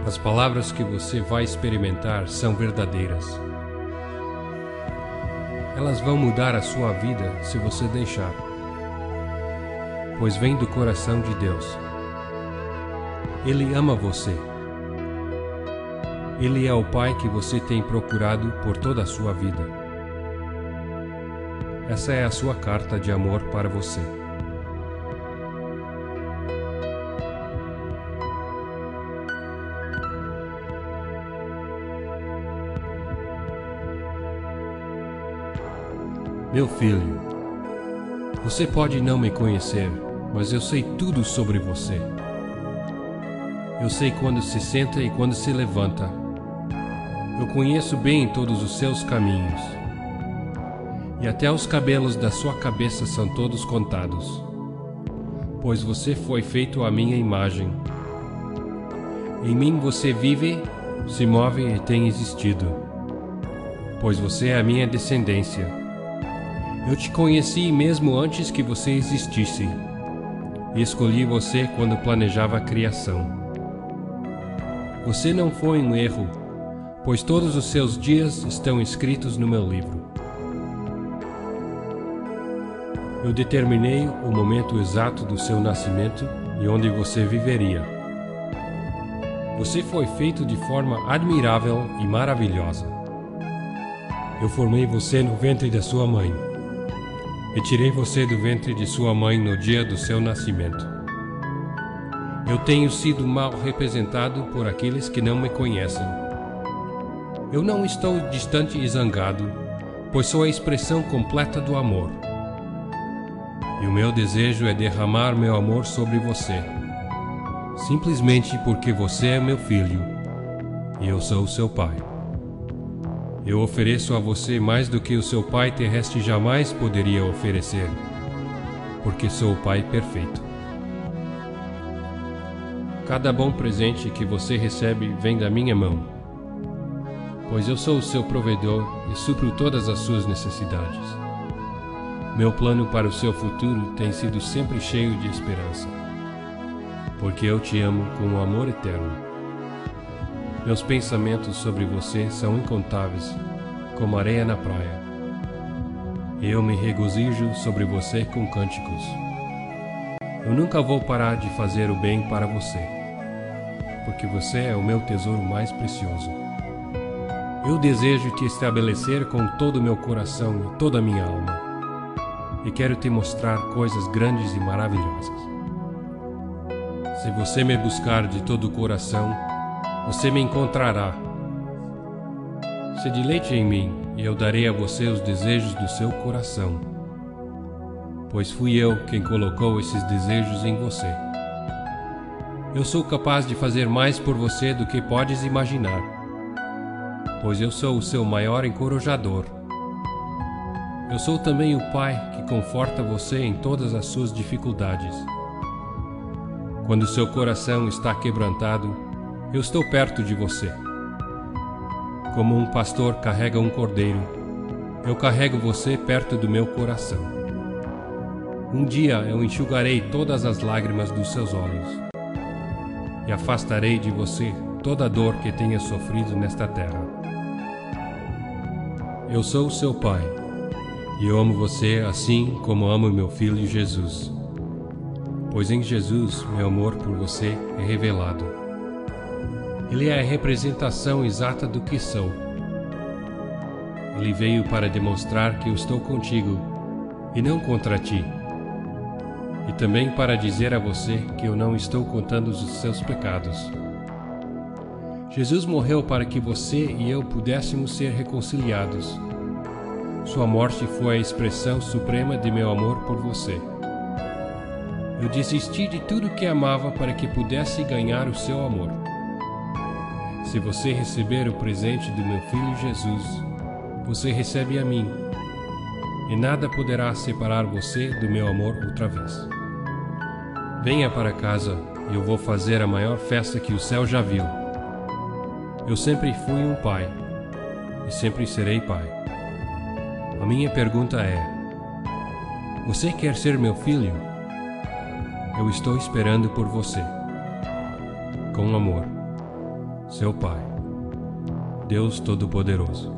As palavras que você vai experimentar são verdadeiras. Elas vão mudar a sua vida se você deixar, pois vem do coração de Deus. Ele ama você. Ele é o Pai que você tem procurado por toda a sua vida. Essa é a sua carta de amor para você. Meu filho, você pode não me conhecer, mas eu sei tudo sobre você. Eu sei quando se senta e quando se levanta. Eu conheço bem todos os seus caminhos. E até os cabelos da sua cabeça são todos contados. Pois você foi feito à minha imagem. Em mim você vive, se move e tem existido. Pois você é a minha descendência. Eu te conheci mesmo antes que você existisse, e escolhi você quando planejava a criação. Você não foi um erro, pois todos os seus dias estão escritos no meu livro. Eu determinei o momento exato do seu nascimento e onde você viveria. Você foi feito de forma admirável e maravilhosa. Eu formei você no ventre da sua mãe. E tirei você do ventre de sua mãe no dia do seu nascimento. Eu tenho sido mal representado por aqueles que não me conhecem. Eu não estou distante e zangado, pois sou a expressão completa do amor. E o meu desejo é derramar meu amor sobre você, simplesmente porque você é meu filho e eu sou o seu pai. Eu ofereço a você mais do que o seu pai terrestre jamais poderia oferecer, porque sou o pai perfeito. Cada bom presente que você recebe vem da minha mão, pois eu sou o seu provedor e supro todas as suas necessidades. Meu plano para o seu futuro tem sido sempre cheio de esperança, porque eu te amo com um amor eterno. Meus pensamentos sobre você são incontáveis, como areia na praia. Eu me regozijo sobre você com cânticos. Eu nunca vou parar de fazer o bem para você, porque você é o meu tesouro mais precioso. Eu desejo te estabelecer com todo o meu coração e toda a minha alma, e quero te mostrar coisas grandes e maravilhosas. Se você me buscar de todo o coração, você me encontrará. Se deleite em mim, e eu darei a você os desejos do seu coração, pois fui eu quem colocou esses desejos em você. Eu sou capaz de fazer mais por você do que podes imaginar, pois eu sou o seu maior encorajador. Eu sou também o Pai que conforta você em todas as suas dificuldades. Quando seu coração está quebrantado, eu estou perto de você. Como um pastor carrega um cordeiro, eu carrego você perto do meu coração. Um dia eu enxugarei todas as lágrimas dos seus olhos e afastarei de você toda a dor que tenha sofrido nesta terra. Eu sou o seu Pai e eu amo você assim como amo meu filho Jesus, pois em Jesus meu amor por você é revelado. Ele é a representação exata do que sou. Ele veio para demonstrar que eu estou contigo e não contra ti. E também para dizer a você que eu não estou contando os seus pecados. Jesus morreu para que você e eu pudéssemos ser reconciliados. Sua morte foi a expressão suprema de meu amor por você. Eu desisti de tudo que amava para que pudesse ganhar o seu amor. Se você receber o presente do meu Filho Jesus, você recebe a mim, e nada poderá separar você do meu amor outra vez. Venha para casa e eu vou fazer a maior festa que o céu já viu. Eu sempre fui um pai, e sempre serei pai. A minha pergunta é: você quer ser meu filho? Eu estou esperando por você. Com amor. seu Pai, Deus Todo-Poderoso.